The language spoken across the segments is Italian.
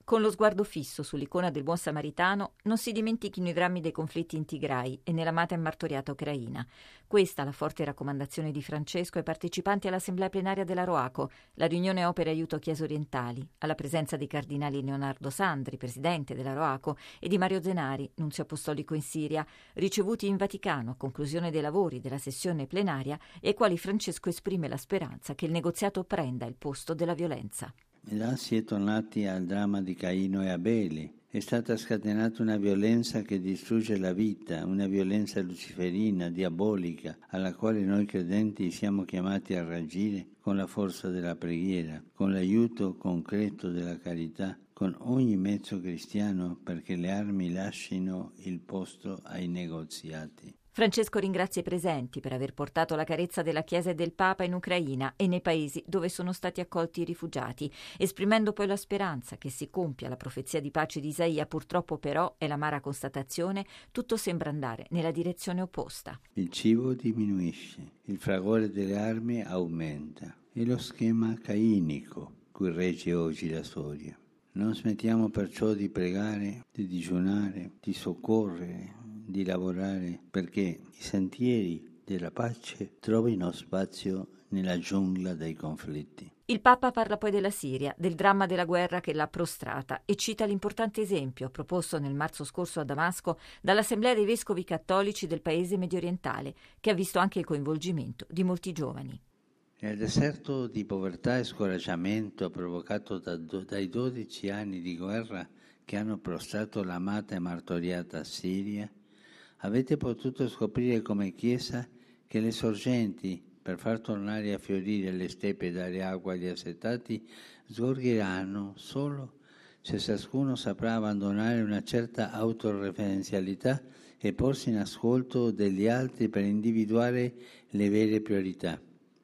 con lo sguardo fisso sull'icona del buon samaritano, non si dimentichino i drammi dei conflitti in Tigray e nell'amata e martoriata Ucraina. Questa la forte raccomandazione di Francesco ai partecipanti all'assemblea plenaria della Roaco, la riunione opere aiuto chiese orientali, alla presenza dei cardinali Leonardo Sandri, presidente della Roaco, e di Mario Zenari, nunzio apostolico in Siria, ricevuti in Vaticano a conclusione dei lavori della sessione plenaria, e ai quali Francesco esprime la speranza che il negoziato prenda il posto della violenza. Là si è tornati al dramma di Caino e Abele. È stata scatenata una violenza che distrugge la vita, una violenza luciferina, diabolica, alla quale noi credenti siamo chiamati a reagire con la forza della preghiera, con l'aiuto concreto della carità, con ogni mezzo cristiano perché le armi lascino il posto ai negoziati. Francesco ringrazia i presenti per aver portato la carezza della Chiesa e del Papa in Ucraina e nei paesi dove sono stati accolti i rifugiati, esprimendo poi la speranza che si compia la profezia di pace di Isaia. Purtroppo però, è l'amara constatazione, tutto sembra andare nella direzione opposta. Il cibo diminuisce, il fragore delle armi aumenta. È lo schema cainico cui regge oggi la storia. Non smettiamo perciò di pregare, di digiunare, di soccorrere, di lavorare perché i sentieri della pace trovino spazio nella giungla dei conflitti. Il Papa parla poi della Siria, del dramma della guerra che l'ha prostrata e cita l'importante esempio proposto nel marzo scorso a Damasco dall'Assemblea dei Vescovi Cattolici del paese mediorientale, che ha visto anche il coinvolgimento di molti giovani. Nel deserto di povertà e scoraggiamento provocato dai 12 anni di guerra che hanno prostrato l'amata e martoriata Siria, avete potuto scoprire come Chiesa che le sorgenti, per far tornare a fiorire le steppe e dare acqua agli assetati, sgorgeranno solo se ciascuno saprà abbandonare una certa autoreferenzialità e porsi in ascolto degli altri per individuare le vere priorità.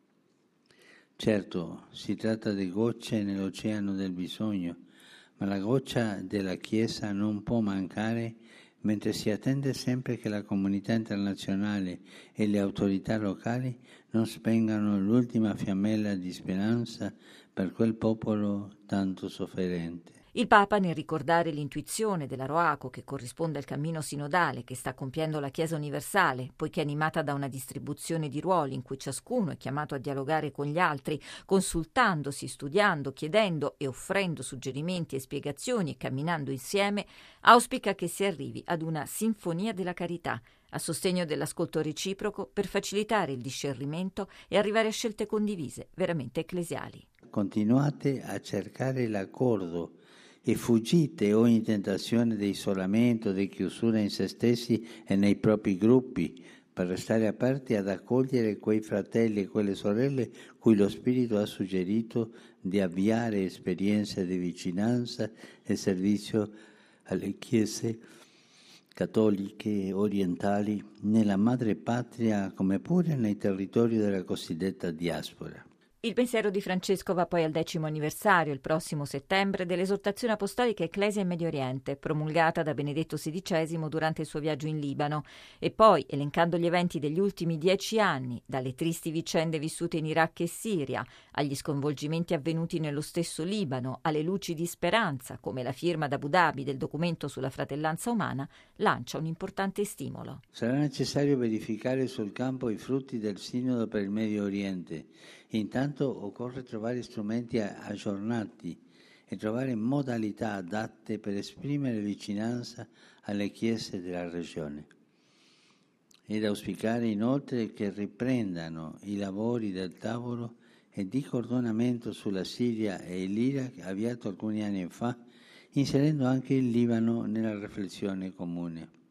Certo, si tratta di gocce nell'oceano del bisogno, ma la goccia della Chiesa non può mancare mentre si attende sempre che la comunità internazionale e le autorità locali non spengano l'ultima fiammella di speranza per quel popolo tanto sofferente. Il Papa, nel ricordare l'intuizione della Roaco che corrisponde al cammino sinodale che sta compiendo la Chiesa universale, poiché animata da una distribuzione di ruoli in cui ciascuno è chiamato a dialogare con gli altri, consultandosi, studiando, chiedendo e offrendo suggerimenti e spiegazioni e camminando insieme, auspica che si arrivi ad una sinfonia della carità, a sostegno dell'ascolto reciproco per facilitare il discernimento e arrivare a scelte condivise, veramente ecclesiali. Continuate a cercare l'accordo e fuggite ogni tentazione di isolamento, di chiusura in se stessi e nei propri gruppi, per restare aperti ad accogliere quei fratelli e quelle sorelle cui lo Spirito ha suggerito di avviare esperienze di vicinanza e servizio alle chiese cattoliche orientali nella madrepatria come pure nei territori della cosiddetta diaspora. Il pensiero di Francesco va poi al 10° anniversario, il prossimo settembre, dell'esortazione apostolica Ecclesia in Medio Oriente, promulgata da Benedetto XVI durante il suo viaggio in Libano, e poi, elencando gli eventi degli ultimi 10 anni, dalle tristi vicende vissute in Iraq e Siria, agli sconvolgimenti avvenuti nello stesso Libano, alle luci di speranza, come la firma ad Abu Dhabi del documento sulla fratellanza umana, lancia un importante stimolo. Sarà necessario verificare sul campo i frutti del Sinodo per il Medio Oriente. Intanto occorre trovare strumenti aggiornati e trovare modalità adatte per esprimere vicinanza alle chiese della regione. Ed auspicare inoltre che riprendano i lavori del tavolo e di coordinamento sulla Siria e l'Iraq avviato alcuni anni fa, inserendo anche il Libano nella riflessione comune.